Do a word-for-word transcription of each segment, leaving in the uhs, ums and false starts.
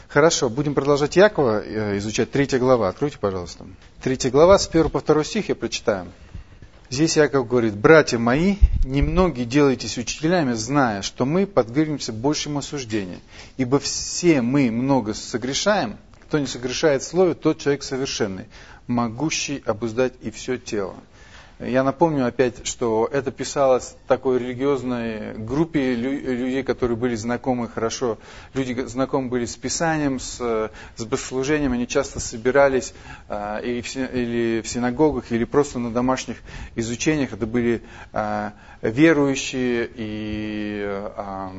Хорошо, будем продолжать Якова изучать. Третья глава. Откройте, пожалуйста. Третья глава, с первого по второй стих я прочитаю. Здесь Яков говорит: «Братья мои, немногие делайтесь учителями, зная, что мы подвергнемся большему осуждению. Ибо все мы много согрешаем. Кто не согрешает в слове, тот человек совершенный, могущий обуздать и все тело». Я напомню опять, что это писалось такой религиозной группе людей, которые были знакомы хорошо. Люди знакомы были с Писанием, с, с богослужением. Они часто собирались а, или, в, или в синагогах, или просто на домашних изучениях. Это были а, верующие. И, а,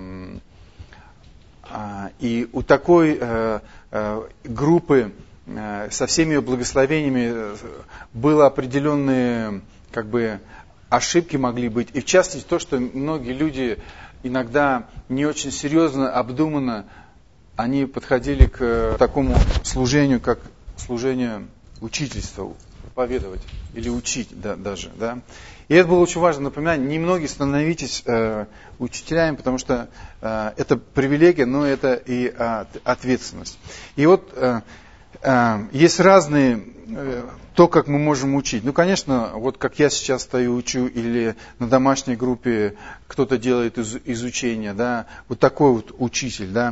а, и у такой а, а, группы а, со всеми ее благословениями было определенные... как бы ошибки могли быть. И в частности то, что многие люди иногда не очень серьезно, обдуманно, они подходили к такому служению, как служение учительства, проповедовать или учить да, даже. Да. И это было очень важно напоминать. Немногие становитесь э, учителями, потому что э, это привилегия, но это и э, ответственность. И вот э, э, есть разные... Э, то, как мы можем учить. Ну, конечно, вот как я сейчас стою, учу, или на домашней группе кто-то делает из, изучение, да, вот такой вот учитель, да,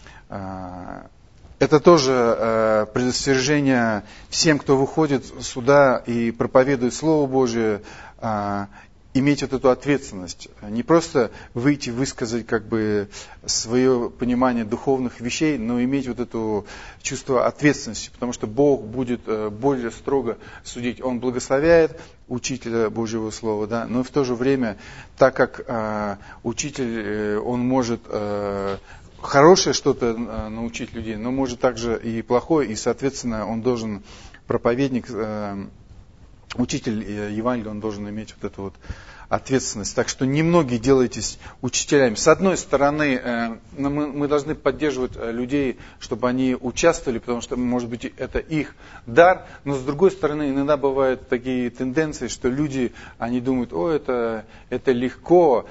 это тоже предостережение всем, кто выходит сюда и проповедует Слово Божие, иметь вот эту ответственность. Не просто выйти, высказать как бы свое понимание духовных вещей, но иметь вот это чувство ответственности, потому что Бог будет более строго судить. Он благословляет учителя Божьего Слова, да, но в то же время, так как э, учитель, он может э, хорошее что-то научить людей, но может также и плохое, и, соответственно, он должен, проповедник, э, учитель Евангелия, он должен иметь вот эту вот ответственность. Так что немногие делайтесь учителями. С одной стороны, мы, мы должны поддерживать людей, чтобы они участвовали, потому что, может быть, это их дар. Но с другой стороны, иногда бывают такие тенденции, что люди, они думают: о, это, это легко,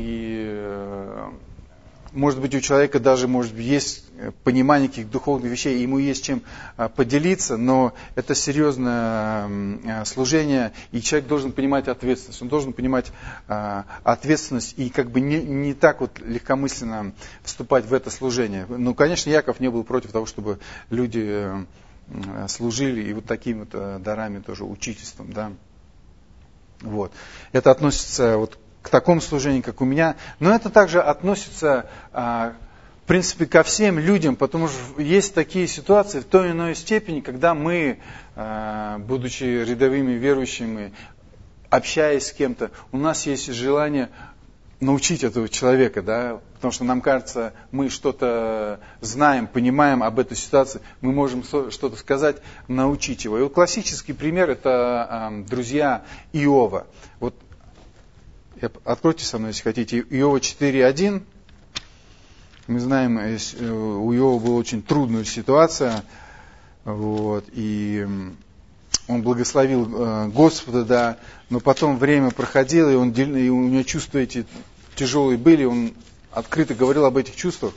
и... Может быть, у человека даже может быть, есть понимание каких-то духовных вещей, ему есть чем поделиться, но это серьезное служение, и человек должен понимать ответственность. Он должен понимать ответственность и как бы не, не так вот легкомысленно вступать в это служение. Ну, конечно, Яков не был против того, чтобы люди служили и вот такими вот дарами тоже, учительством. Да? Вот. Это относится вот к такому служению, как у меня. Но это также относится, в принципе, ко всем людям, потому что есть такие ситуации в той или иной степени, когда мы, будучи рядовыми верующими, общаясь с кем-то, у нас есть желание научить этого человека, да, потому что нам кажется, мы что-то знаем, понимаем об этой ситуации, мы можем что-то сказать, научить его. И вот классический пример – это друзья Иова. Вот откройте со мной, если хотите, Иова четыре один. Мы знаем, у Иова была очень трудная ситуация, вот, и он благословил Господа, да, но потом время проходило, и, он, и у него чувства эти тяжелые были, он открыто говорил об этих чувствах.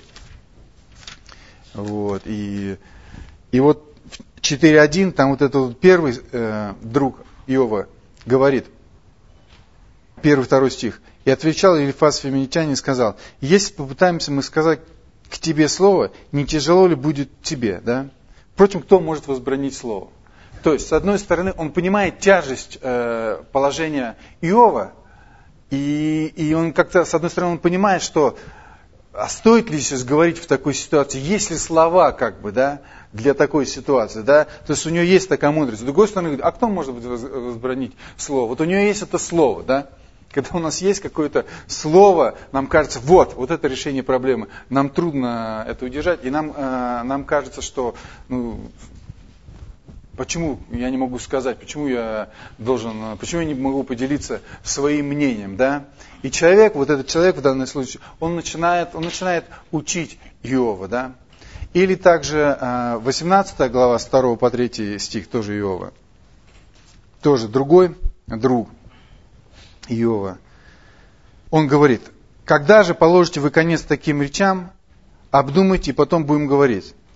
Вот, и, и вот четыре один, там вот этот вот первый э, друг Иова говорит, первый, второй стих. «И отвечал Елифаз Феминитянин и сказал: если попытаемся мы сказать к тебе слово, не тяжело ли будет тебе?» Да? Впрочем, кто может возбранить слово? То есть, с одной стороны, он понимает тяжесть э, положения Иова, и, и он как-то, с одной стороны, он понимает, что а стоит ли сейчас говорить в такой ситуации, есть ли слова, как бы, да, для такой ситуации, да, то есть у него есть такая мудрость. С другой стороны, говорит, а кто может возбранить слово? Вот у него есть это слово, да. Когда у нас есть какое-то слово, нам кажется, вот, вот это решение проблемы. Нам трудно это удержать, и нам, э, нам кажется, что, ну, почему я не могу сказать, почему я должен, почему я не могу поделиться своим мнением, да? И человек, вот этот человек в данном случае, он начинает, он начинает учить Иова, да? Или также э, восемнадцатая глава, с второго по третий стих, тоже Иова. Тоже другой друг Иова. Он говорит: когда же положите вы конец таким речам, обдумайте, и потом будем говорить.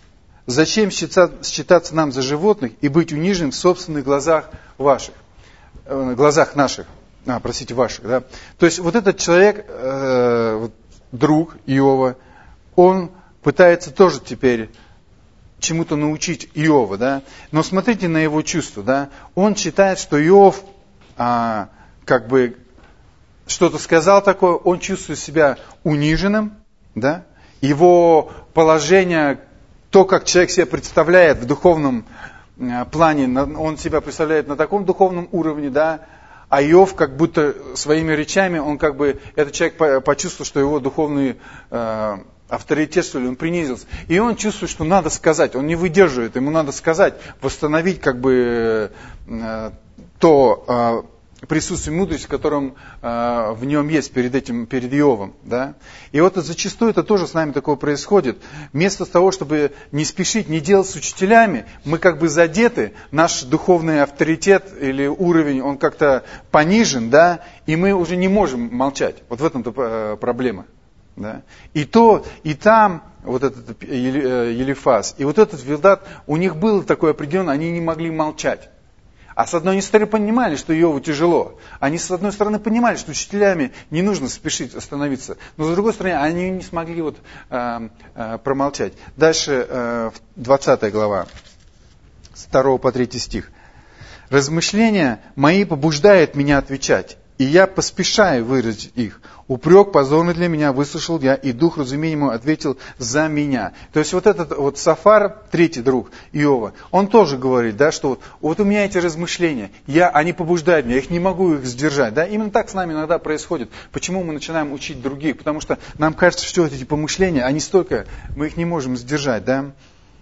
зачем считаться нам за животных и быть униженным в собственных глазах ваших, э, глазах наших, а, простите, ваших, да? То есть вот этот человек, э, друг Иова, он пытается тоже теперь чему-то научить Иова, да? Но смотрите на его чувства, да? Он считает, что Иов а, как бы что-то сказал такое, он чувствует себя униженным, да? Его положение, то, как человек себя представляет в духовном плане, он себя представляет на таком духовном уровне, да? А Иов как будто своими речами, он как бы, этот человек почувствовал, что его духовный э, авторитет, что ли, он принизился. И он чувствует, что надо сказать, он не выдерживает, ему надо сказать, восстановить как бы э, то э, присутствие мудрости, которое э, в нем есть перед этим, перед Иовом. Да? И вот зачастую это тоже с нами такое происходит. Вместо того, чтобы не спешить, не делать с учителями, мы как бы задеты, наш духовный авторитет или уровень, он как-то понижен, да, и мы уже не можем молчать. Вот в этом-то проблема. Да? И то, и там, вот этот Елифаз, и вот этот Вилдад, у них было такое определенное, они не могли молчать. А с одной стороны понимали, что Иову тяжело. Они с одной стороны понимали, что учителями не нужно спешить остановиться. Но с другой стороны, они не смогли вот, э, э, промолчать. Дальше э, двадцатая глава, с второго по третий стих. «Размышления мои побуждают меня отвечать, и я поспешаю выразить их. Упрек позорный для меня выслушал я, и дух разумения мой ответил за меня». То есть вот этот вот Сафар, третий друг Иова, он тоже говорит, да, что вот, вот у меня эти размышления, я, они побуждают меня, я их не могу их сдержать. Да? Именно так с нами иногда происходит. Почему мы начинаем учить других? Потому что нам кажется, что эти помышления, они столько, мы их не можем сдержать. Да?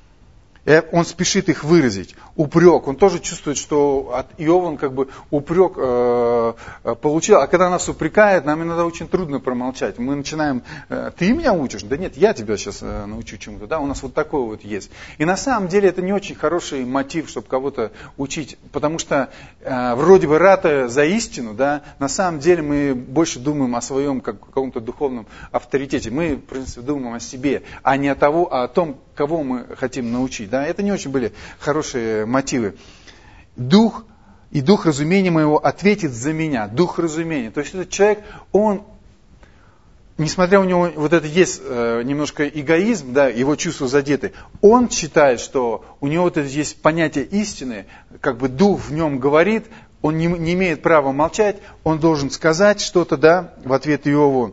Он спешит их выразить. Упрек. Он тоже чувствует, что от Иова он как бы упрек э, получил. А когда нас упрекает, нам иногда очень трудно промолчать. Мы начинаем, э, ты меня учишь? Да нет, я тебя сейчас э, научу чему-то. Да? У нас вот такое вот есть. И на самом деле это не очень хороший мотив, чтобы кого-то учить. Потому что э, вроде бы ратуя за истину, да, на самом деле мы больше думаем о своем как, каком-то духовном авторитете. Мы, в принципе, думаем о себе, а не о, того, а о том, кого мы хотим научить. Да? Это не очень были хорошие мотивы. Дух и дух разумения моего ответит за меня. Дух разумения. То есть этот человек, он, несмотря у него вот это есть э, немножко эгоизм, да, его чувства задеты, он считает, что у него вот это есть понятие истины, как бы дух в нем говорит, он не, не имеет права молчать, он должен сказать что-то, да, в ответ Иову,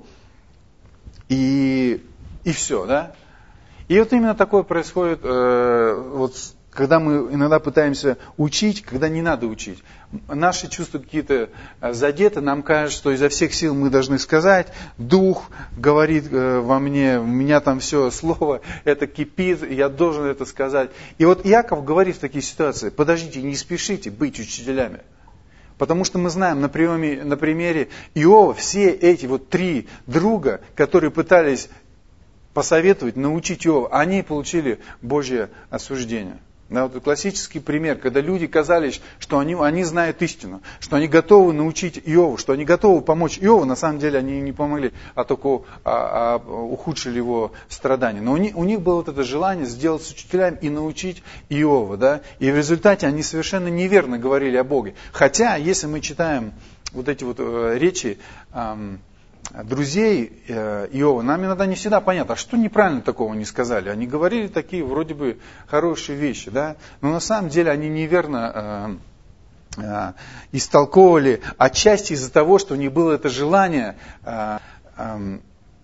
и, и все, да. И вот именно такое происходит, э, вот, когда мы иногда пытаемся учить, когда не надо учить. Наши чувства какие-то задеты, нам кажется, что изо всех сил мы должны сказать, дух говорит э, во мне, у меня там все, слово, это кипит, я должен это сказать. И вот Иаков говорит в такие ситуации, подождите, не спешите быть учителями. Потому что мы знаем на примере, на примере Иова, все эти вот три друга, которые пытались посоветовать, научить Иова, они получили Божье осуждение. Да, вот классический пример, когда люди казались, что они, они знают истину, что они готовы научить Иову, что они готовы помочь Иову, на самом деле они не помогли, а только а, а, ухудшили его страдания. Но у них, у них было вот это желание сделать с учителями и научить Иова. Да? И в результате они совершенно неверно говорили о Боге. Хотя, если мы читаем вот эти вот э, речи э, друзей Иова, нам иногда не всегда понятно, а что неправильно такого не сказали. Они говорили такие вроде бы хорошие вещи, да? Но на самом деле они неверно э, э, истолковывали, отчасти из-за того, что у них было это желание э, э,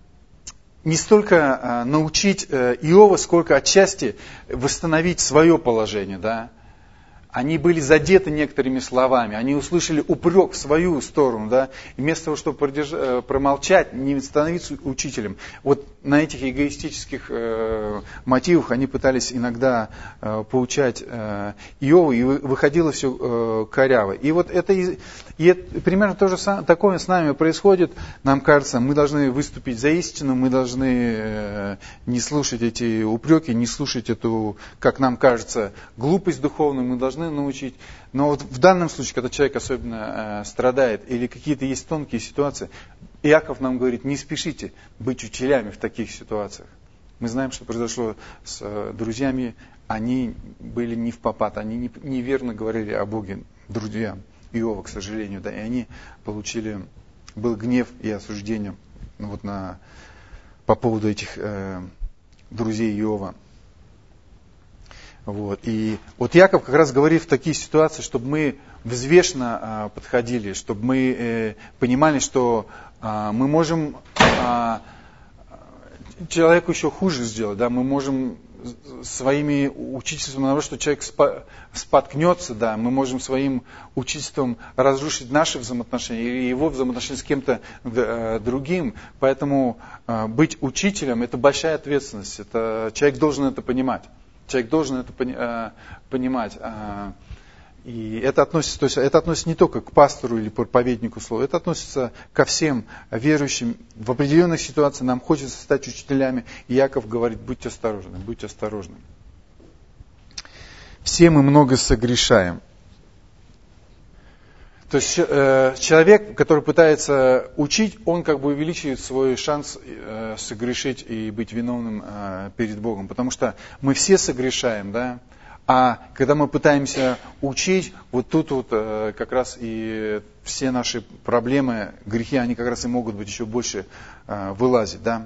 не столько э, научить э, Иова, сколько отчасти восстановить свое положение, да? Они были задеты некоторыми словами, они услышали упрек в свою сторону, да, и вместо того, чтобы продерж... промолчать, не становиться учителем, вот на этих эгоистических э, мотивах они пытались иногда э, поучать э, Иова, и выходило все э, коряво. И вот это, и это примерно то же самое, такое с нами происходит, нам кажется, мы должны выступить за истину, мы должны э, не слушать эти упреки, не слушать эту, как нам кажется, глупость духовную, мы должны научить. Но вот в данном случае, когда человек особенно э, страдает или какие-то есть тонкие ситуации, Иаков нам говорит, не спешите быть учителями в таких ситуациях. Мы знаем, что произошло с друзьями. Они были не в попад, они неверно говорили о Боге друзьям Иова, к сожалению. Да, и они получили, был гнев и осуждение ну, вот на, по поводу этих э, друзей Иова. Вот. И вот Яков как раз говорит в такие ситуации, чтобы мы взвешенно а, подходили, чтобы мы э, понимали, что а, мы можем а, человеку еще хуже сделать, да, мы можем своими учительством, наоборот, что человек спа, споткнется, да, мы можем своим учительством разрушить наши взаимоотношения или его взаимоотношения с кем-то э, другим. Поэтому э, быть учителем – это большая ответственность, это, человек должен это понимать. Человек должен это пони, э, понимать. Э, и это относится, то есть это относится не только к пастору или проповеднику слова, это относится ко всем верующим. В определенных ситуациях нам хочется стать учителями. И Яков говорит, будьте осторожны, будьте осторожны. Все мы много согрешаем. То есть э, человек, который пытается учить, он как бы увеличивает свой шанс э, согрешить и быть виновным э, перед Богом. Потому что мы все согрешаем, да. А когда мы пытаемся учить, вот тут вот э, как раз и все наши проблемы, грехи, они как раз и могут быть еще больше э, вылазить, да.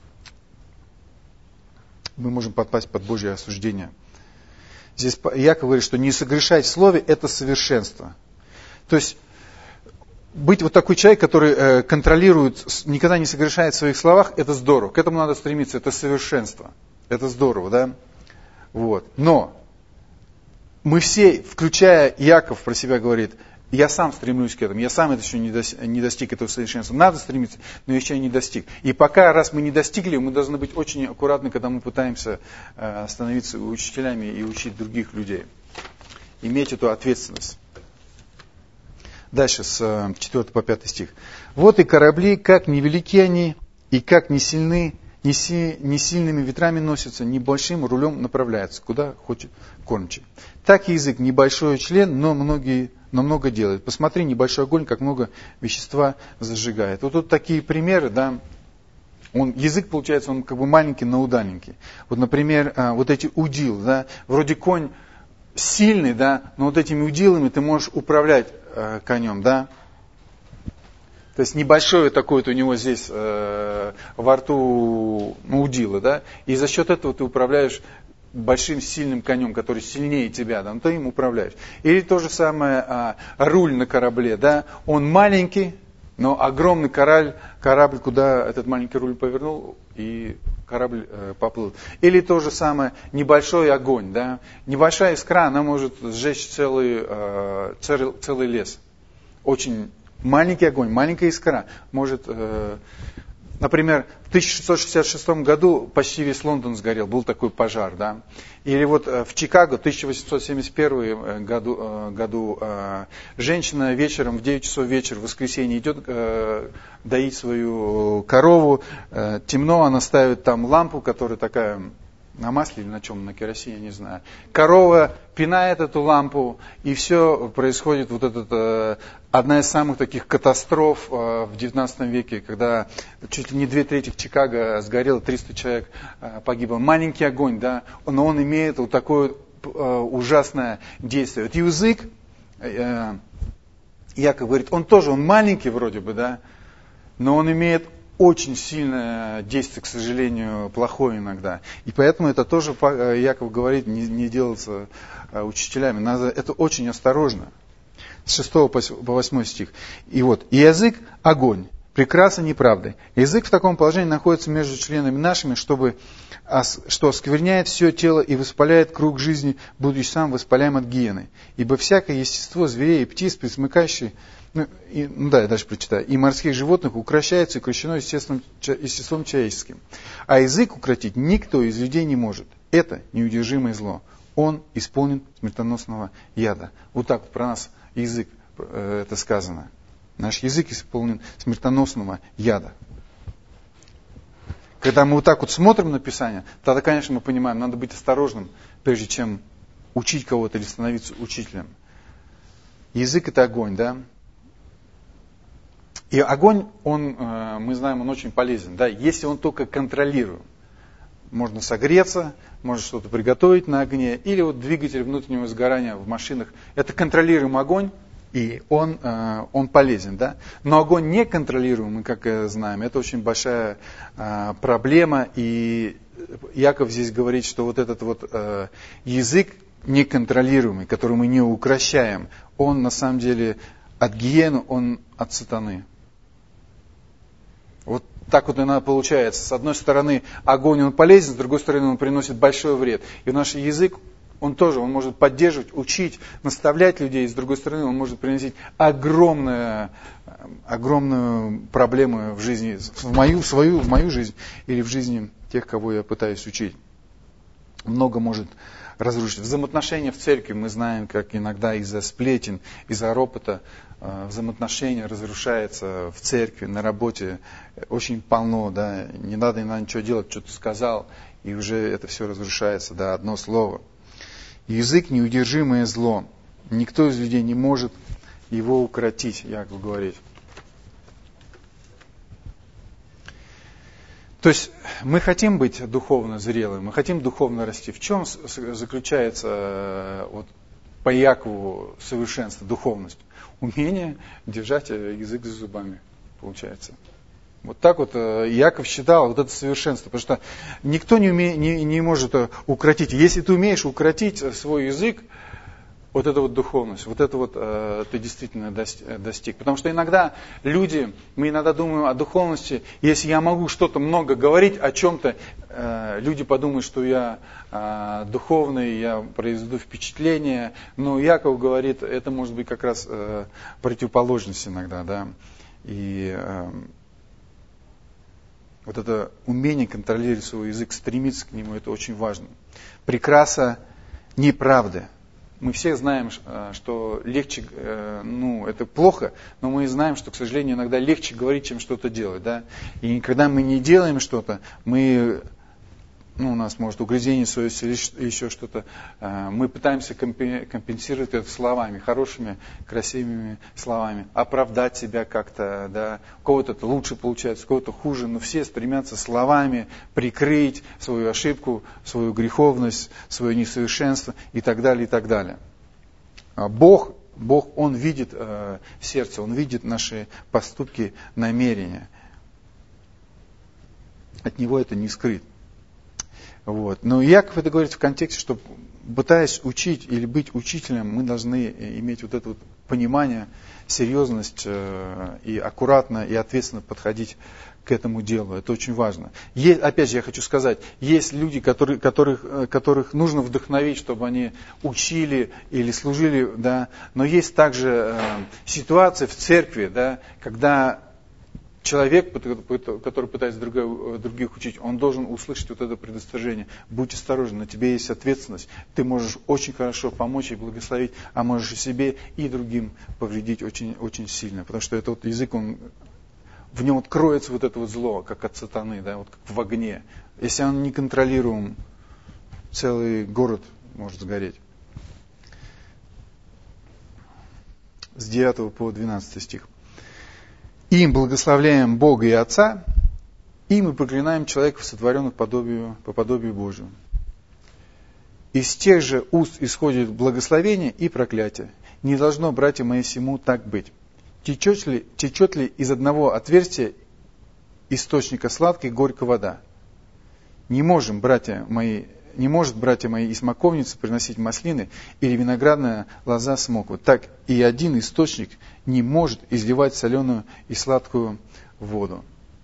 Мы можем попасть под Божье осуждение. Здесь Яков говорит, что не согрешать в слове – это совершенство. То есть быть вот такой человек, который э, контролирует, никогда не согрешает в своих словах, это здорово. К этому надо стремиться, это совершенство. Это здорово, да. Вот. Но мы все, включая Яков, про себя говорит, я сам стремлюсь к этому, я сам это еще не достиг, не достиг этого совершенства. Надо стремиться, но еще не достиг. И пока, раз мы не достигли, мы должны быть очень аккуратны, когда мы пытаемся э, становиться учителями и учить других людей. Иметь эту ответственность. Дальше с четвёртого по пятый стих. Вот и корабли, как невелики они, и как не сильны, не, си, не сильными ветрами носятся, небольшим рулем направляются, куда хочет кормчий. Так и язык небольшой член, но, многие, но много делает. Посмотри, небольшой огонь, как много вещества зажигает. Вот тут такие примеры, да. Он, язык, получается, он как бы маленький, но удаленький. Вот, например, вот эти удил, да, вроде конь сильный, да, но вот этими удилами ты можешь управлять э, конем, да. То есть небольшое такое вот у него здесь э, во рту ну, удило, да, и за счет этого ты управляешь большим сильным конем, который сильнее тебя, да, но ты им управляешь. Или то же самое а, руль на корабле, да, он маленький, но огромный корабль, корабль, куда этот маленький руль повернул, и корабль э, поплыл. Или то же самое небольшой огонь, да, небольшая искра, она может сжечь целый, э, целый, целый лес. Очень маленький огонь, маленькая искра может... Э, Например, в тысяча шестьсот шестьдесят шестом году почти весь Лондон сгорел, был такой пожар, да. Или вот в Чикаго в тысяча восемьсот семьдесят первом году, году женщина вечером в девять часов вечера в воскресенье идет доить свою корову, темно, она ставит там лампу, которая такая на масле или на чем, на керосине, не знаю. Корова пинает эту лампу, и все происходит вот этот, одна из самых таких катастроф в девятнадцатом веке, когда чуть ли не две трети Чикаго сгорело, триста человек погибло. Маленький огонь, да, но он имеет вот такое ужасное действие. Вот язык, Яков говорит, он тоже, он маленький вроде бы, да, но он имеет очень сильное действие, к сожалению, плохое иногда. И поэтому это тоже, Яков говорит, не, не делаться учителями. Надо, это очень осторожно. С шестого по восьмой стих. И вот, и язык – огонь, прекрасно неправдой. Язык в таком положении находится между членами нашими, чтобы, что оскверняет все тело и воспаляет круг жизни, будучи сам воспаляем от гиены. Ибо всякое естество зверей и птиц, пресмыкающие, ну, и, ну да, я дальше прочитаю. И морских животных укращается и укращено естеством, естеством человеческим. А язык укротить никто из людей не может. Это неудержимое зло. Он исполнен смертоносного яда. Вот так вот про нас язык э, это сказано. Наш язык исполнен смертоносного яда. Когда мы вот так вот смотрим на Писание, тогда, конечно, мы понимаем, надо быть осторожным, прежде чем учить кого-то или становиться учителем. Язык – это огонь, да? И огонь, он, мы знаем, он очень полезен, да, если он только контролируем. можно согреться, можно что-то приготовить на огне, или вот двигатель внутреннего сгорания в машинах. Это контролируемый огонь, и он, он полезен. Да? Но огонь неконтролируемый, как знаем, это очень большая проблема. И Иаков здесь говорит, что вот этот вот язык неконтролируемый, который мы не укрощаем, он на самом деле от гиены, он от сатаны. Вот так вот иногда получается. С одной стороны, огонь он полезен, с другой стороны, он приносит большой вред. И наш язык, он тоже, он может поддерживать, учить, наставлять людей. С другой стороны, он может приносить огромную, огромную проблему в жизни, в мою, в свою, в мою жизнь или в жизни тех, кого я пытаюсь учить. Много может разрушить. Взаимоотношения в церкви, мы знаем, как иногда из-за сплетен, из-за ропота взаимоотношения разрушаются в церкви, на работе. Очень полно, да, не надо, не надо ничего делать, что-то сказал, и уже это все разрушается, да, одно слово. Язык — неудержимое зло. Никто из людей не может его укротить, Иаков говорит. То есть мы хотим быть духовно зрелыми, мы хотим духовно расти. В чем заключается вот, по Иакову совершенство, духовность? Умение держать язык за зубами, получается. Вот так вот Иаков считал вот это совершенство, потому что никто не, уме, не, не может укротить. Если ты умеешь укротить свой язык, вот это вот духовность, вот это вот э, ты действительно достиг. Потому что иногда люди, мы иногда думаем о духовности, если я могу что-то много говорить о чем-то, э, люди подумают, что я э, духовный, я произведу впечатление. Но Иаков говорит, это может быть как раз э, противоположность иногда, да. И э, вот это умение контролировать свой язык, стремиться к нему, это очень важно. Прекраса неправды. Мы все знаем, что легче, ну, это плохо, но мы знаем, что, к сожалению, иногда легче говорить, чем что-то делать, да. И когда мы не делаем что-то, мы, ну, у нас может угрызение совести или еще что-то, мы пытаемся компенсировать это словами, хорошими, красивыми словами, оправдать себя как-то, да. У кого-то это лучше получается, у кого-то хуже, но все стремятся словами прикрыть свою ошибку, свою греховность, свое несовершенство и так далее, и так далее. Бог, Бог, Он видит э, сердце, Он видит наши поступки, намерения. От Него это не скрыт. Вот. Но Иаков это говорит в контексте, что пытаясь учить или быть учителем, мы должны иметь вот это вот понимание, серьезность э, и аккуратно и ответственно подходить к этому делу. Это очень важно. Есть, опять же, я хочу сказать, есть люди, которые, которых, которых нужно вдохновить, чтобы они учили или служили, да, но есть также э, ситуации в церкви, да, когда человек, который пытается других учить, он должен услышать вот это предостережение. Будь осторожен, на тебе есть ответственность. Ты можешь очень хорошо помочь и благословить, а можешь и себе, и другим повредить очень, очень сильно. Потому что этот вот язык, он, в нем вот кроется вот это вот зло, как от сатаны, да, вот как в огне. Если он не контролируем, целый город может сгореть. С девятого по двенадцатый стих. Им благословляем Бога и Отца, и мы проклинаем человеков, сотворенных подобию, по подобию Божию. Из тех же уст исходит благословение и проклятие. Не должно, братья мои, сему так быть. Течет ли, течет ли из одного отверстия источника сладкой горькая вода? Не можем, братья мои, не может, братья мои, из смоковницы приносить маслины или виноградная лоза смокву. Так и один источник не может изливать соленую и сладкую воду.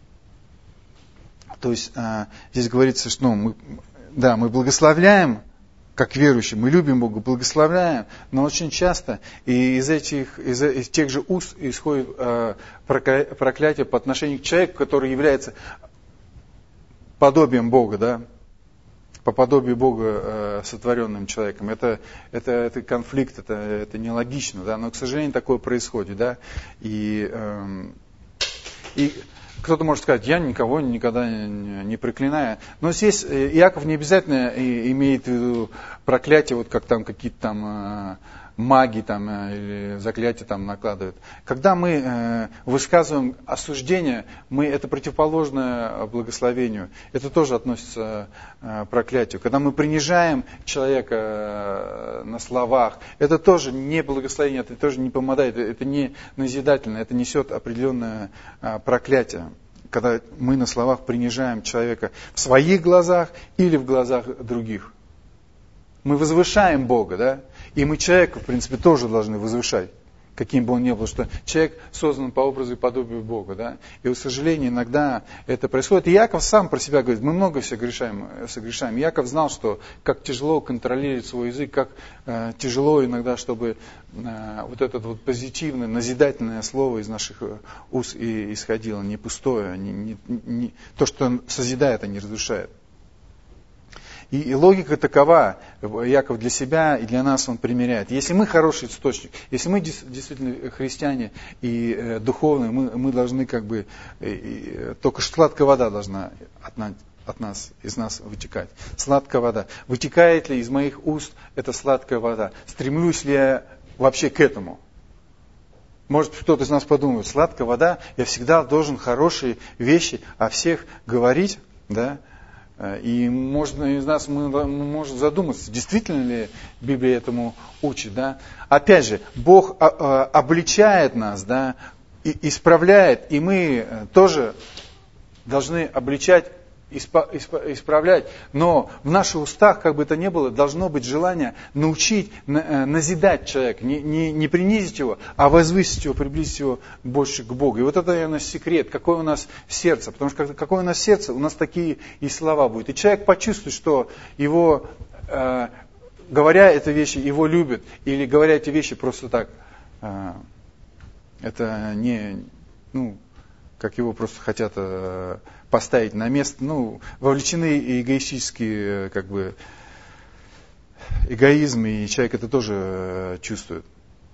То есть а, здесь говорится, что ну, мы, да, мы благословляем, как верующие, мы любим Бога, благословляем, но очень часто и из этих, из, из тех же уст исходит а, проклятие по отношению к человеку, который является подобием Бога, да, по подобию Бога э, сотворенным человеком. Это, это, это конфликт, это, это нелогично, да? Но, к сожалению, такое происходит. Да? И, э, и кто-то может сказать, я никого никогда не, не проклинаю. Но здесь Иаков не обязательно имеет в виду проклятие, вот как там какие-то там э, маги там, или заклятия там накладывают. Когда мы высказываем осуждение, мы, это противоположно благословению. Это тоже относится к проклятию. Когда мы принижаем человека на словах, это тоже не благословение, это тоже не помогает, это не назидательно, это несет определенное проклятие. Когда мы на словах принижаем человека в своих глазах или в глазах других. Мы возвышаем Бога, да? И мы человека, в принципе, тоже должны возвышать, каким бы он ни был, что человек создан по образу и подобию Бога, да? И, к сожалению, иногда это происходит. И Яков сам про себя говорит, мы много все грешаем, согрешаем. Яков знал, что как тяжело контролировать свой язык, как э, тяжело иногда, чтобы э, вот это вот позитивное, назидательное слово из наших уст и исходило, не пустое, не, не, не, то, что созидает, а не разрушает. И, и логика такова, Яков для себя и для нас он примеряет. Если мы хороший источник, если мы действительно христиане и э, духовные, мы, мы должны как бы, э, э, только сладкая вода должна от, на, от нас, из нас вытекать. Сладкая вода. Вытекает ли из моих уст эта сладкая вода? Стремлюсь ли я вообще к этому? Может, кто-то из нас подумает, сладкая вода, я всегда должен хорошие вещи о всех говорить, да? И можно из нас мы, мы можем задуматься, действительно ли Библия этому учит, да? Опять же, Бог обличает нас, да, и исправляет, и мы тоже должны обличать, исправлять. Но в наших устах, как бы это ни было, должно быть желание научить, назидать человека, не, не, не принизить его, а возвысить его, приблизить его больше к Богу. И вот это, наверное, секрет, какое у нас сердце. Потому что какое у нас сердце, у нас такие и слова будут. И человек почувствует, что его, э, говоря эти вещи, его любят, или говоря эти вещи просто так, э, это не, ну, как его просто хотят э, поставить на место, ну, вовлечены эгоистические, как бы, эгоизм, и человек это тоже чувствует.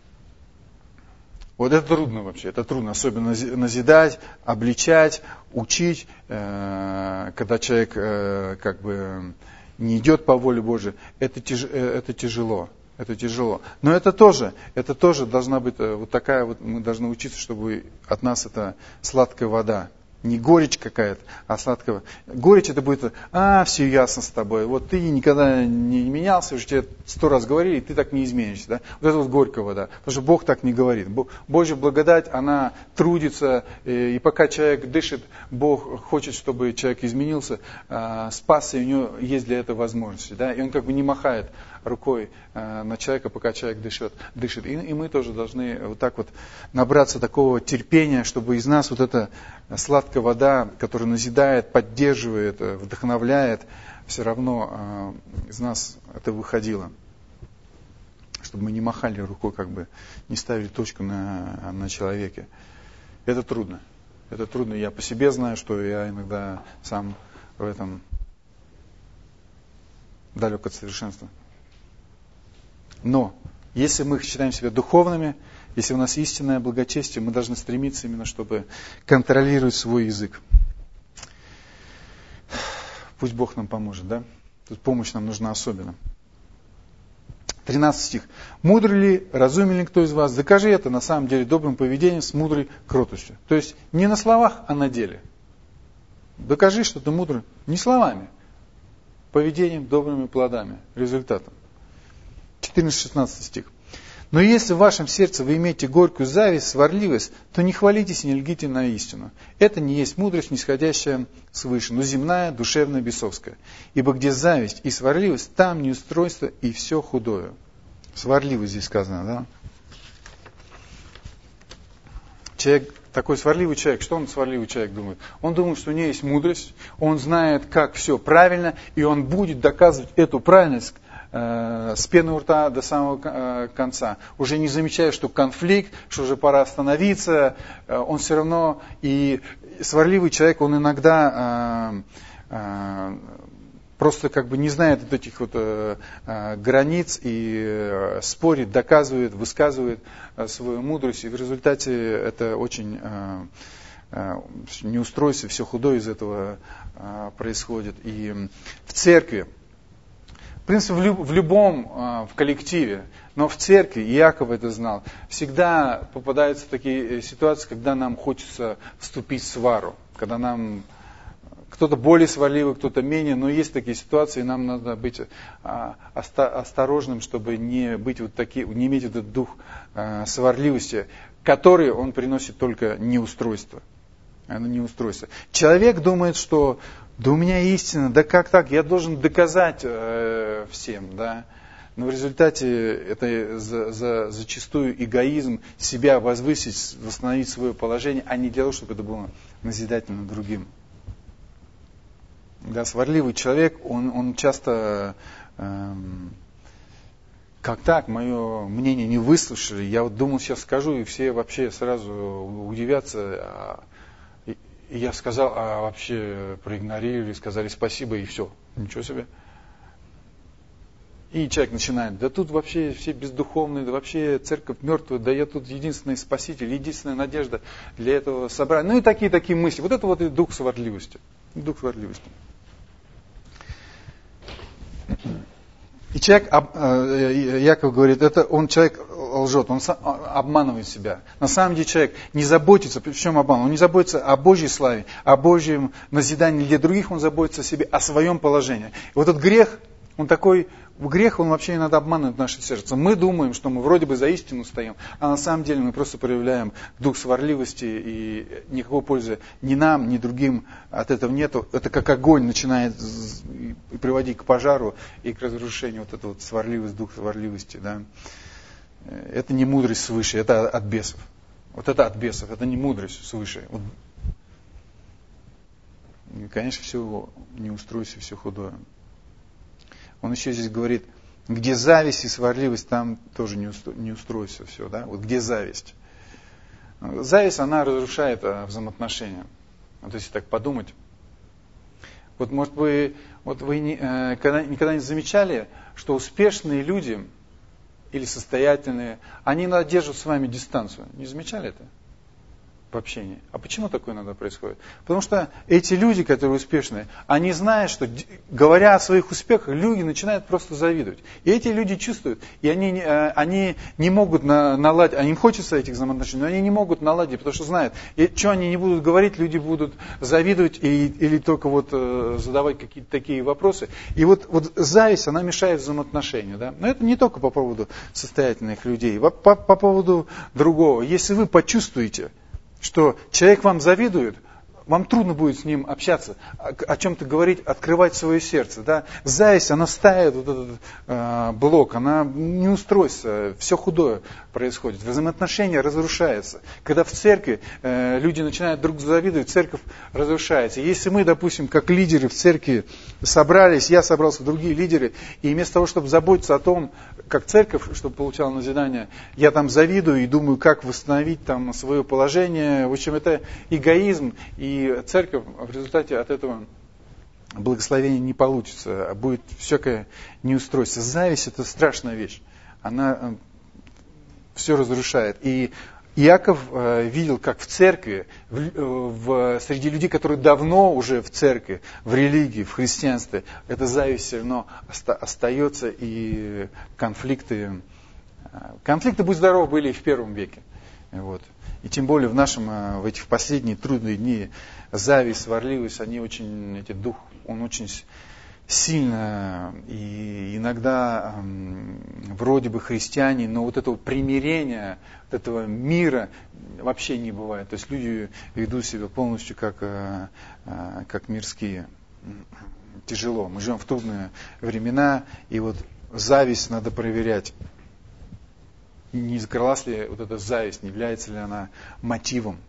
Вот это трудно вообще, это трудно, особенно назидать, обличать, учить, э, когда человек э, как бы не идет по воле Божией, это, тяж, это тяжело. Это тяжело. Но это тоже, это тоже должна быть вот такая вот, мы должны учиться, чтобы от нас это сладкая вода. Не горечь какая-то, а сладкая. Горечь это будет, а, все ясно с тобой. Вот ты никогда не менялся, уже тебе сто раз говорили, и ты так не изменишься. Да? Вот это вот горькая вода. Потому что Бог так не говорит. Божья благодать, она трудится, и пока человек дышит, Бог хочет, чтобы человек изменился, спасся, и у него есть для этого возможности. Да? И он как бы не махает рукой э, на человека, пока человек дышит. дышит. И, и мы тоже должны вот так вот набраться такого терпения, чтобы из нас вот эта сладкая вода, которая назидает, поддерживает, вдохновляет, все равно э, из нас это выходило. Чтобы мы не махали рукой, как бы не ставили точку на, на человеке. Это трудно. Это трудно. Я по себе знаю, что я иногда сам в этом далек от совершенства. Но, если мы считаем себя духовными, если у нас истинное благочестие, мы должны стремиться именно, чтобы контролировать свой язык. Пусть Бог нам поможет, да? Тут помощь нам нужна особенно. тринадцатый стих. «Мудрый ли, разумен ли кто из вас? Докажи это на самом деле добрым поведением с мудрой кротостью». То есть не на словах, а на деле. Докажи, что ты мудрый не словами, поведением, добрыми плодами, результатом. четырнадцатый-шестнадцатый стих. «Но если в вашем сердце вы имеете горькую зависть, сварливость, то не хвалитесь и не лгите на истину. Это не есть мудрость, нисходящая свыше, но земная, душевная, бесовская. Ибо где зависть и сварливость, там неустройство и все худое». Сварливость здесь сказано, да? Человек, такой сварливый человек, что он сварливый человек думает? Он думает, что у него есть мудрость, он знает, как все правильно, и он будет доказывать эту правильность с пены у рта до самого конца, уже не замечая, что конфликт, что уже пора остановиться, он все равно, и сварливый человек, он иногда просто как бы не знает вот этих вот границ и спорит, доказывает, высказывает свою мудрость, и в результате это очень неустройство, все худое из этого происходит. И в церкви принципе, в, люб, в любом в коллективе, но в церкви, Иаков это знал, всегда попадаются такие ситуации, когда нам хочется вступить в свару, когда нам кто-то более сварливый, кто-то менее, но есть такие ситуации, и нам надо быть осторожным, чтобы не, быть вот таки, не иметь этот дух сварливости, который он приносит только неустройство. Оно неустройство. Человек думает, что да у меня истина, да как так, я должен доказать э, всем, да. Но в результате это за, за, зачастую эгоизм, себя возвысить, восстановить свое положение, а не для того, чтобы это было назидательно другим. Да, сварливый человек, он, он часто, эм, как так, мое мнение не выслушали, я вот думал, сейчас скажу, и все вообще сразу удивятся, а, и, и я сказал, а вообще проигнорировали, сказали спасибо, и все, ничего себе. И человек начинает, да тут вообще все бездуховные, да вообще церковь мертвая, да я тут единственный спаситель, единственная надежда для этого собрания. Ну и такие-такие мысли. Вот это вот и дух сварливости. Дух сварливости. И человек, Яков говорит, это он человек лжет, он обманывает себя. На самом деле человек не заботится, в чем обман? Он не заботится о Божьей славе, о Божьем назидании для других, он заботится о себе, о своем положении. И вот этот грех, он такой, грех, он вообще иногда обманывает наше сердце. Мы думаем, что мы вроде бы за истину стоим, а на самом деле мы просто проявляем дух сварливости, и никакой пользы ни нам, ни другим от этого нету. Это как огонь начинает приводить к пожару и к разрушению, вот эта вот сварливость, дух сварливости. Да. Это не мудрость свыше, это от бесов. Вот это от бесов, это не мудрость свыше. Вот. И, конечно, все неустройство, все худое. Он еще здесь говорит, где зависть и сварливость, там тоже не, устро, не устройство все. Да? Вот где зависть? Зависть, она разрушает а, взаимоотношения. Вот если так подумать. Вот может вы, вот вы не, э, когда, никогда не замечали, что успешные люди или состоятельные, они иногда держат с вами дистанцию. Не замечали это? В общении. А почему такое иногда происходит? Потому что эти люди, которые успешные, они знают, что говоря о своих успехах, люди начинают просто завидовать. И эти люди чувствуют, и они, они не могут наладить, а им хочется этих взаимоотношений, но они не могут наладить, потому что знают, и что они не будут говорить, люди будут завидовать и, или только вот задавать какие-то такие вопросы. И вот, вот зависть, она мешает взаимоотношению. Да? Но это не только по поводу состоятельных людей, по, по, по поводу другого. Если вы почувствуете, что человек вам завидует, вам трудно будет с ним общаться, о, о чем-то говорить, открывать свое сердце. Да? Зависть, она ставит вот этот э, блок, она не устроится, все худое происходит, взаимоотношения разрушаются. Когда в церкви э, люди начинают друг завидовать, церковь разрушается. Если мы, допустим, как лидеры в церкви собрались, я собрался, другие лидеры, и вместо того, чтобы заботиться о том, как церковь, чтобы получала назидание, я там завидую и думаю, как восстановить там свое положение. В общем, это эгоизм, и церковь в результате от этого благословения не получится, а будет всякое неустройство. Зависть – это страшная вещь. Она все разрушает. И Иаков э, видел, как в церкви, в, в, среди людей, которые давно уже в церкви, в религии, в христианстве, эта зависть все равно оста, остается, и конфликты, конфликты, будь здоров, были и в первом веке. Вот. И тем более в нашем, в эти в последние трудные дни, зависть, сварливость, они очень, эти дух, он очень сильно, и иногда эм, вроде бы христиане, но вот этого примирения, вот этого мира вообще не бывает. То есть люди ведут себя полностью как, э, э, как мирские. Тяжело. Мы живем в трудные времена, и вот зависть надо проверять. Не закрылась ли вот эта зависть, не является ли она мотивом,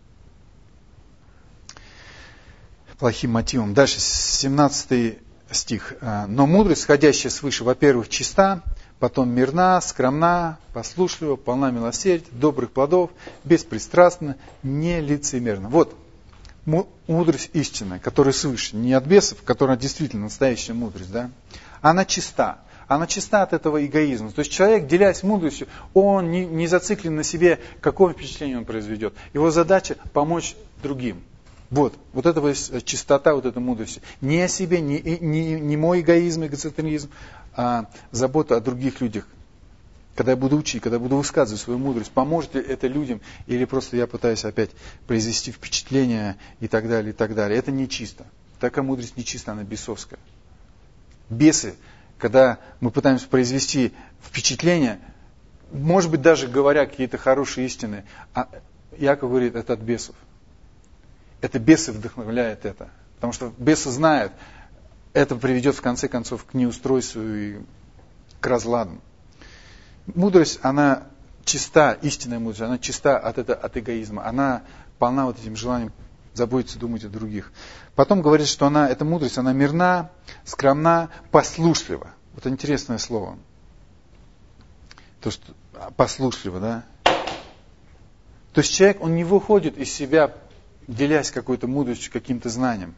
плохим мотивом. Дальше, семнадцатый стих. «Но мудрость, сходящая свыше, во-первых, чиста, потом мирна, скромна, послушлива, полна милосердия, добрых плодов, беспристрастна, нелицемерна». Вот мудрость истинная, которая свыше, не от бесов, которая действительно настоящая мудрость, да? Она чиста. Она чиста от этого эгоизма. То есть человек, делясь мудростью, он не, не зациклен на себе, какое впечатление он произведет. Его задача помочь другим. Вот, вот эта чистота, вот эта мудрость. Не о себе, не, не, не мой эгоизм, эгоцентризм, а забота о других людях. Когда я буду учить, когда я буду высказывать свою мудрость, поможет ли это людям, или просто я пытаюсь опять произвести впечатление и так далее, и так далее. Это нечисто. Такая мудрость нечиста, она бесовская. Бесы, когда мы пытаемся произвести впечатление, может быть, даже говоря какие-то хорошие истины, а Иаков говорит, это от бесов. Это бесы вдохновляют это. Потому что бесы знают, это приведет в конце концов к неустройству и к разладу. Мудрость, она чиста, истинная мудрость, она чиста от, это, от эгоизма. Она полна вот этим желанием заботиться, думать о других. Потом говорит, что она, эта мудрость, она мирна, скромна, послушлива. Вот интересное слово. То, что послушливо, да? То есть человек, он не выходит из себя, делясь какой-то мудростью, каким-то знанием.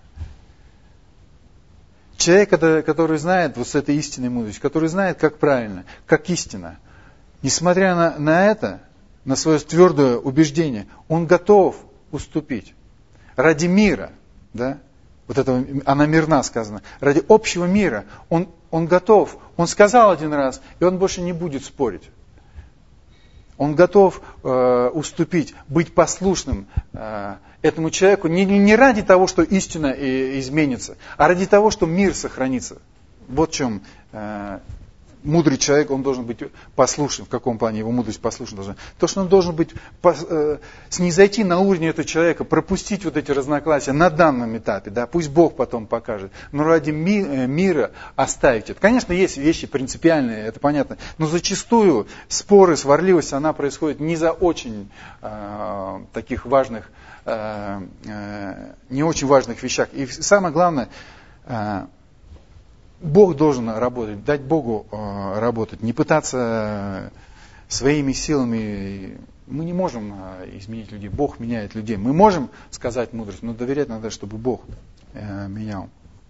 Человек, который знает вот с этой истинной мудростью, который знает, как правильно, как истина, несмотря на, на это, на свое твердое убеждение, он готов уступить. Ради мира, да? Вот этого, она мирна сказано, ради общего мира, он, он готов, он сказал один раз, и он больше не будет спорить. Он готов э, уступить, быть послушным э, этому человеку не, не ради того, что истина и, изменится, а ради того, что мир сохранится. Вот в чем э, мудрый человек, он должен быть послушным. В каком плане его мудрость послушна должна? То, что он должен быть, э, снизойти на уровень этого человека, пропустить вот эти разногласия на данном этапе, да, пусть Бог потом покажет, но ради ми, э, мира оставить это. Конечно, есть вещи принципиальные, это понятно, но зачастую споры, сварливость, она происходит не за очень э, таких важных, э, э, не очень важных вещах. И самое главное, э, Бог должен работать, дать Богу э, работать, не пытаться своими силами. Мы не можем э, изменить людей, Бог меняет людей. Мы можем сказать мудрость, но доверять надо, чтобы Бог э, менял.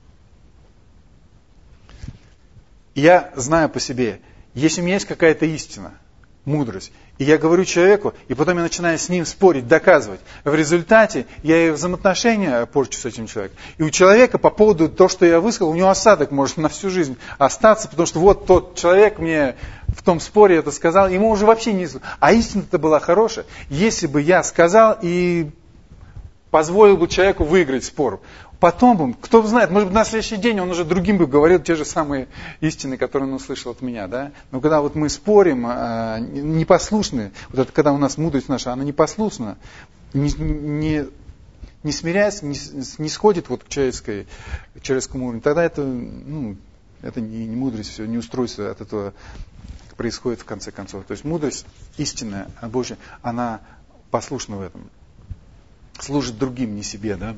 Я знаю по себе, если у меня есть какая-то истина, мудрость, и я говорю человеку, и потом я начинаю с ним спорить, доказывать. В результате я и взаимоотношения порчу с этим человеком. И у человека по поводу того, что я высказал, у него осадок может на всю жизнь остаться, потому что вот тот человек мне в том споре это сказал, ему уже вообще не... А истина-то была хорошая. Если бы я сказал и позволил бы человеку выиграть спор, потом бы, кто знает, может быть, на следующий день он уже другим бы говорил те же самые истины, которые он услышал от меня, да? Но когда вот мы спорим, непослушны, вот это когда у нас мудрость наша, она непослушна, не, не, не смиряется, не, не сходит вот к, человеческой, к человеческому уровню, тогда это, ну, это не, не мудрость, все, не устройство от этого происходит в конце концов. То есть мудрость истинная, Божья, она послушна в этом, служит другим, не себе, да?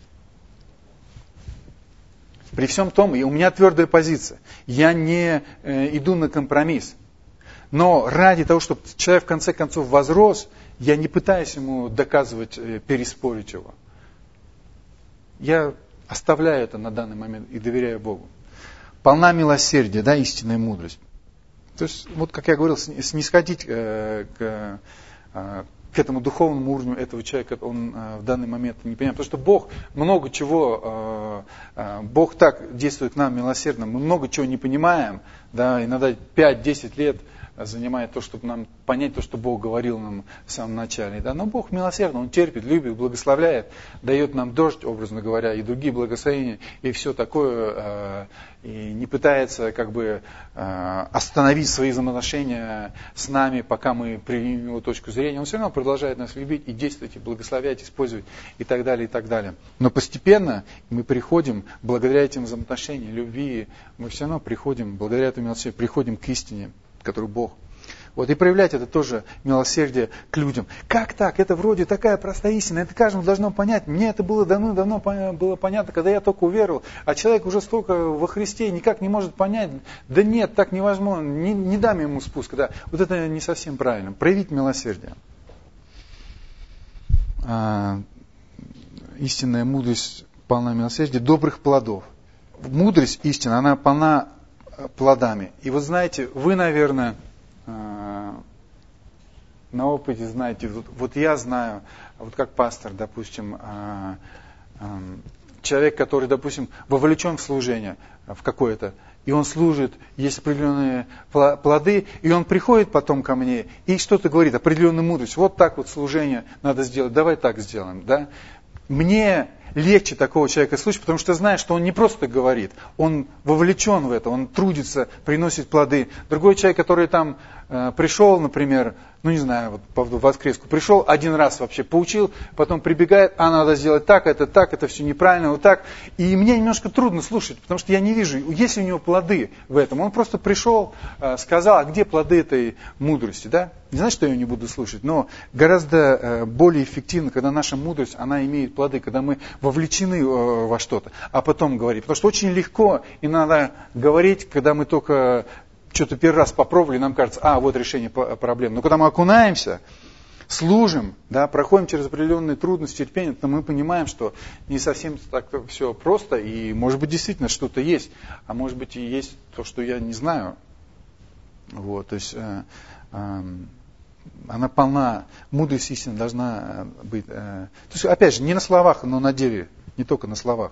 При всем том, и у меня твердая позиция. Я не э, иду на компромисс. Но ради того, чтобы человек в конце концов возрос, я не пытаюсь ему доказывать, э, переспорить его. Я оставляю это на данный момент и доверяю Богу. Полна милосердия, да, истинная мудрость. То есть, вот как я говорил, снисходить э, к... Э, к этому духовному уровню этого человека, он э, в данный момент не понимает. Потому что Бог много чего, э, э, Бог так действует к нам милосердно, мы много чего не понимаем, да, иногда пять-десять лет занимает то, чтобы нам понять то, что Бог говорил нам в самом начале. Да. Но Бог милосердный, Он терпит, любит, благословляет, дает нам дождь, образно говоря, и другие благословения, и все такое, э, и не пытается как бы э, остановить свои взаимоотношения с нами, пока мы примем его точку зрения. Он все равно продолжает нас любить и действовать, и благословлять, использовать, и так далее, и так далее. Но постепенно мы приходим, благодаря этим взаимоотношениям, любви, мы все равно приходим, благодаря этому милосердию, приходим к истине, который Бог. Вот, и проявлять это тоже милосердие к людям. Как так? Это вроде такая простая истина, это каждому должно понять. Мне это было давно-давно было понятно, когда я только уверовал, а человек уже столько во Христе никак не может понять. Да нет, так невозможно, не, не дам ему спуска. Да. Вот это не совсем правильно. Проявить милосердие. А, истинная мудрость полна милосердия, добрых плодов. Мудрость истина, она полна плодами. И вот знаете, вы, наверное, на опыте знаете, вот, вот я знаю, вот как пастор, допустим, человек, который, допустим, вовлечен в служение в какое-то, и он служит, есть определенные плоды, и он приходит потом ко мне и что-то говорит, определенную мудрость. Вот так вот служение надо сделать, давай так сделаем. Да? Мне легче такого человека слушать, потому что знаю, что он не просто говорит, он вовлечен в это, он трудится, приносит плоды. Другой человек, который там э, пришел, например, ну не знаю, вот по воскреску, пришел один раз вообще, поучил, потом прибегает, а надо сделать так, это так, это все неправильно, вот так. И мне немножко трудно слушать, потому что я не вижу, есть ли у него плоды в этом. Он просто пришел, э, сказал, а где плоды этой мудрости, да? Не значит, что я ее не буду слушать, но гораздо э, более эффективно, когда наша мудрость, она имеет плоды, когда мы вовлечены э, во что-то, а потом говорить. Потому что очень легко и надо говорить, когда мы только что-то первый раз попробовали, нам кажется, а, вот решение проблем. Но когда мы окунаемся, служим, да, проходим через определенные трудности, терпение, то мы понимаем, что не совсем так все просто, и может быть действительно что-то есть, а может быть и есть то, что я не знаю. Вот, то есть э, э, она полна, мудрость истина должна быть. Э, то есть, опять же, не на словах, но на деле, не только на словах.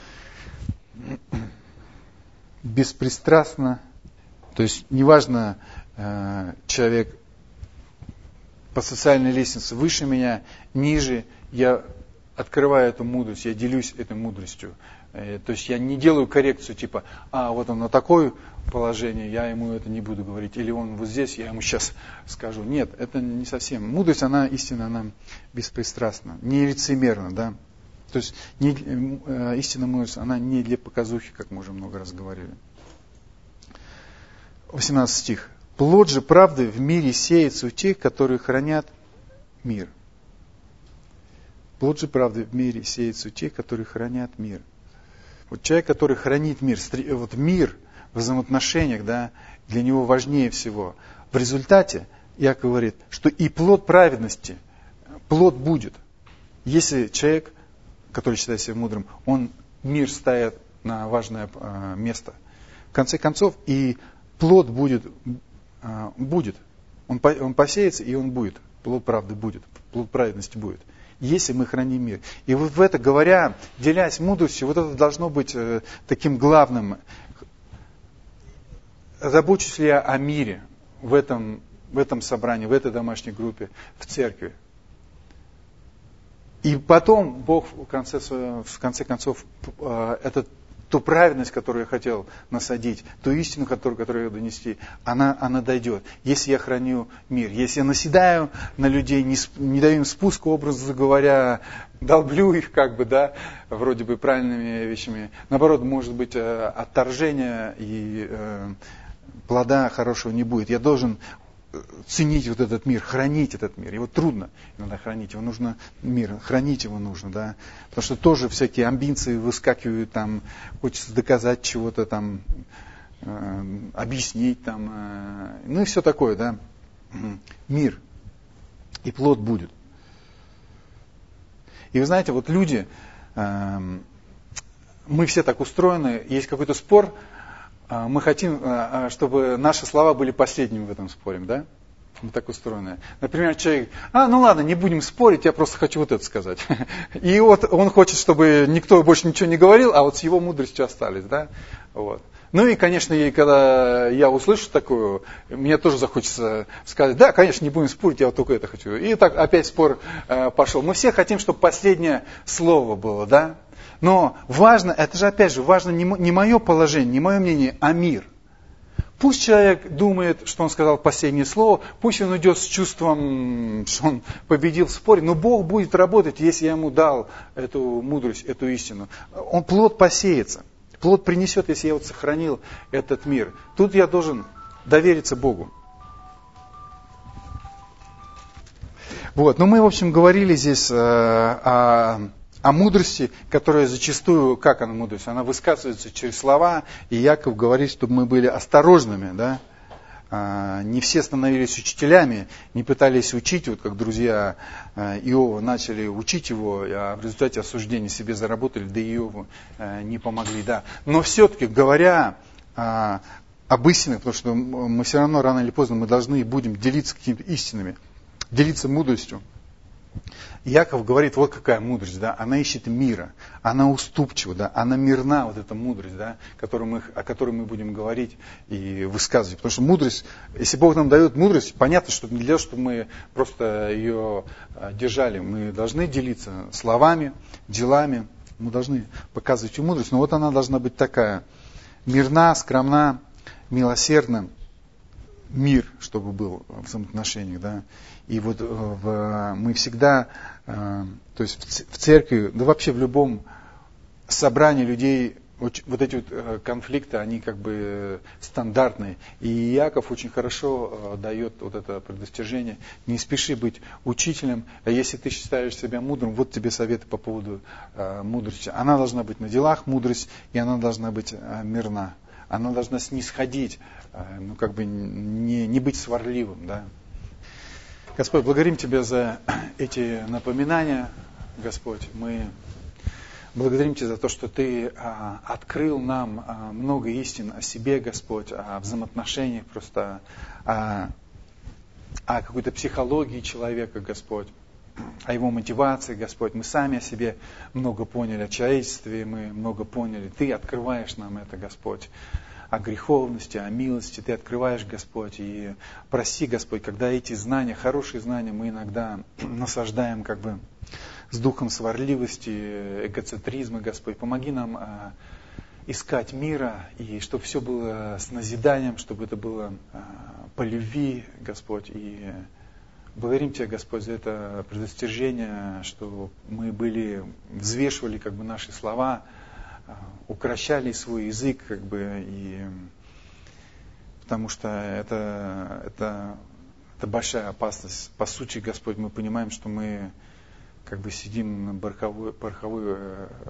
Беспристрастно. То есть, неважно, э, человек по социальной лестнице выше меня, ниже, я открываю эту мудрость, я делюсь этой мудростью. Э, то есть, я не делаю коррекцию, типа, а, вот он на такое положение, я ему это не буду говорить, или он вот здесь, я ему сейчас скажу. Нет, это не совсем. Мудрость, она истинно, она беспристрастна, не лицемерна, да. То есть, не, э, истинная мудрость, она не для показухи, как мы уже много раз говорили. восемнадцатый стих. Плод же правды в мире сеется у тех, которые хранят мир. Плод же правды в мире сеется у тех, которые хранят мир. Вот человек, который хранит мир, вот мир в взаимоотношениях, да, для него важнее всего. В результате, Иаков говорит, что и плод праведности, плод будет. Если человек, который считает себя мудрым, он мир ставит на важное э, место. В конце концов, и плод будет, э, будет. Он, по, он посеется, и он будет. Плод правды будет, плод праведности будет. Если мы храним мир. И вот в это, говоря, делясь мудростью, вот это должно быть э, таким главным. Забочусь ли я о мире в этом, в этом собрании, в этой домашней группе, в церкви? И потом Бог в конце, в конце концов этот, ту праведность, которую я хотел насадить, ту истину, которую, которую я донести, она, она дойдет. Если я храню мир, если я наседаю на людей, не, не даю им спуск, образно говоря, долблю их как бы, да, вроде бы правильными вещами. Наоборот, может быть, отторжение и э, плода хорошего не будет. Я должен ценить вот этот мир, хранить этот мир. Его трудно иногда хранить, его нужно мир, хранить его нужно, да. Потому что тоже всякие амбиции выскакивают, там, хочется доказать чего-то там, э, объяснить там, э, ну и все такое, да. Мир. И плод будет. И вы знаете, вот люди, э, мы все так устроены, есть какой-то спор, мы хотим, чтобы наши слова были последними в этом споре, да? Мы так устроены. Например, человек, а, ну ладно, не будем спорить, я просто хочу вот это сказать. И вот он хочет, чтобы никто больше ничего не говорил, а вот с его мудростью остались, да? Вот. Ну и, конечно, и когда я услышу такую, мне тоже захочется сказать, да, конечно, не будем спорить, я вот только это хочу. И так опять спор э, пошел. Мы все хотим, чтобы последнее слово было, да? Но важно, это же опять же, важно не, не мое положение, не мое мнение, а мир. Пусть человек думает, что он сказал последнее слово, пусть он идет с чувством, что он победил в споре, но Бог будет работать, если я ему дал эту мудрость, эту истину. Он плод посеется, плод принесет, если я вот сохранил этот мир. Тут я должен довериться Богу. Вот, ну мы, в общем, говорили здесь э, о... о мудрости, которая зачастую, как она мудрость, она высказывается через слова, и Яков говорит, чтобы мы были осторожными, да? а, не все становились учителями, не пытались учить, вот как друзья а, Иова начали учить его, а в результате осуждения себе заработали, да и Иову а, не помогли, да. Но все-таки, говоря а, об истинах, потому что мы все равно рано или поздно мы должны и будем делиться какими-то истинами, делиться мудростью. Яков говорит, вот какая мудрость, да, она ищет мира, она уступчива, да, она мирна, вот эта мудрость, да, которую мы, о которой мы будем говорить и высказывать. Потому что мудрость, если Бог нам дает мудрость, понятно, что не для того, чтобы мы просто ее держали, мы должны делиться словами, делами, мы должны показывать ее мудрость, но вот она должна быть такая, мирна, скромна, милосердна, мир, чтобы был в взаимоотношениях, да. И вот в, мы всегда, э, то есть в церкви, да вообще в любом собрании людей, вот, вот эти вот э, конфликты, они как бы стандартные. И Иаков очень хорошо э, дает вот это предостережение. Не спеши быть учителем, а если ты считаешь себя мудрым, вот тебе советы по поводу э, мудрости. Она должна быть на делах мудрость, и она должна быть э, мирна. Она должна снисходить, э, ну как бы не, не быть сварливым, да. Господь, благодарим Тебя за эти напоминания, Господь. Мы благодарим Тебя за то, что Ты а, открыл нам а, много истин о себе, Господь, о взаимоотношениях, просто о, о какой-то психологии человека, Господь, о его мотивации, Господь. Мы сами о себе много поняли, о человечестве мы много поняли. Ты открываешь нам это, Господь. О греховности, о милости Ты открываешь, Господь, и проси, Господь, когда эти знания, хорошие знания, мы иногда насаждаем как бы с духом сварливости, эгоцентризма, Господь, помоги нам а, искать мира, и чтобы все было с назиданием, чтобы это было а, по любви, Господь, и благодарим Тебя, Господь, за это предостережение, что мы были, взвешивали как бы наши слова, укращали свой язык, как бы, и потому что это, это, это большая опасность. По сути, Господь, мы понимаем, что мы как бы сидим на пороховой, пороховой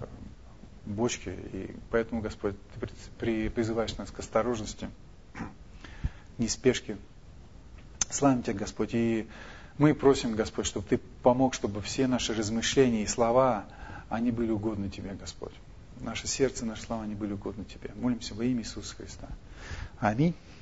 бочке, и поэтому, Господь, Ты при, призываешь нас к осторожности, не спешке. Славим Тебя, Господь, и мы просим, Господь, чтобы Ты помог, чтобы все наши размышления и слова, они были угодны Тебе, Господь. Наше сердце, наши слова, они были угодны Тебе. Молимся во имя Иисуса Христа. Аминь.